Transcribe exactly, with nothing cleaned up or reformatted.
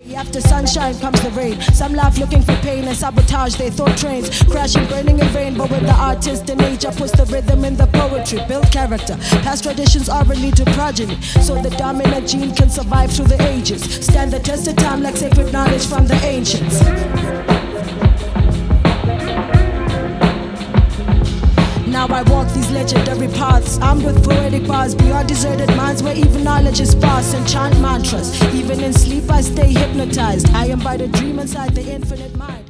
After sunshine comes the rain. Some laugh looking for pain and sabotage their thought trains. Crashing, burning in vain, but with the artist in nature puts the rhythm in the poetry. Build character. Past traditions are lead to progeny, so the dominant gene can survive through the ages. Stand the test of time like sacred knowledge from the ancients. Now I walk these legendary paths, armed with poetic bars beyond deserted minds where even knowledge is sparse and chant mantras. Even in sleep I stay hypnotized. I am by the dream inside the infinite mind.